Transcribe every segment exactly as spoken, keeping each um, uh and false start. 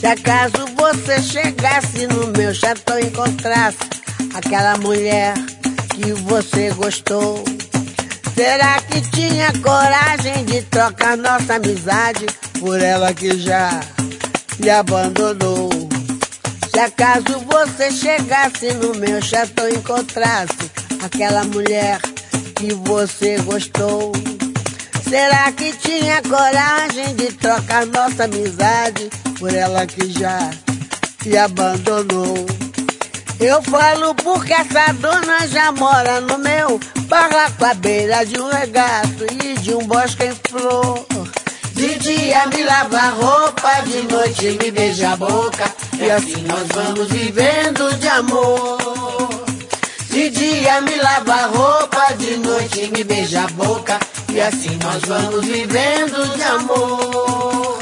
acaso você chegasse no meu chatão e encontrasse aquela mulher que você gostou, será que tinha coragem de trocar nossa amizade por ela que já me abandonou? Se acaso você chegasse no meu chatão e encontrasse aquela mulher que você gostou, será que tinha coragem de trocar nossa amizade por ela que já te abandonou? Eu falo porque essa dona já mora no meu barraco à beira de um regato e de um bosque em flor. De dia me lava a roupa, de noite me beija a boca, e assim nós vamos vivendo de amor. De dia me lava a roupa, de noite me beija a boca, e assim nós vamos vivendo de amor.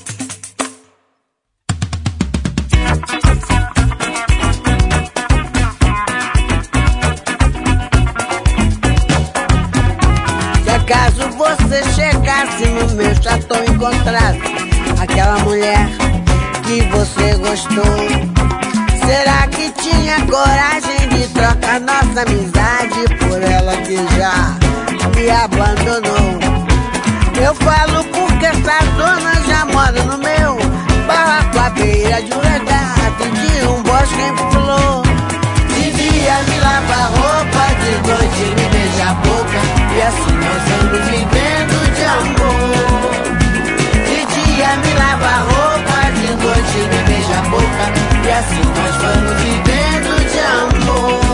Se acaso você chegasse no meu chatão e encontrasse aquela mulher que você gostou, será que tinha coragem de trocar nossa amizade por ela que já me abandonou? Eu falo porque essa dona já mora no meu barraco à beira de um regato e de um bosque em flor. De dia me lava a roupa, de noite me beija a boca, e assim nós vamos vivendo de amor. De dia me lava a roupa, de noite me beija a boca, e assim nós vamos vivendo de amor.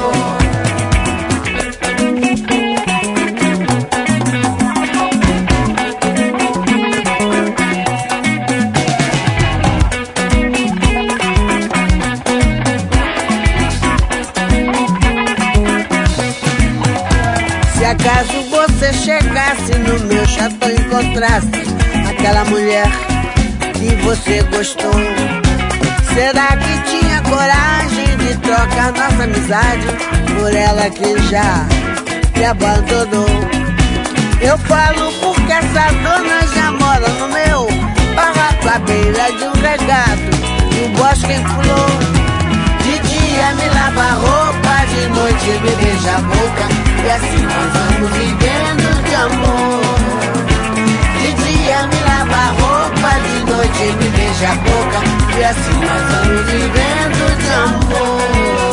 Se acaso você chegasse no meu chatão e encontrasse aquela mulher que você gostou, será que tinha coragem de trocar nossa amizade por ela que já te abandonou? Eu falo porque essa dona já mora no meu barraco à beira de um regato e um bosque em flor. De dia me lava a roupa, de noite me beija a boca, e assim nós vamos vivendo de amor. De dia me lava a roupa, de noite me beija a boca, e assim nós vamos vivendo de amor.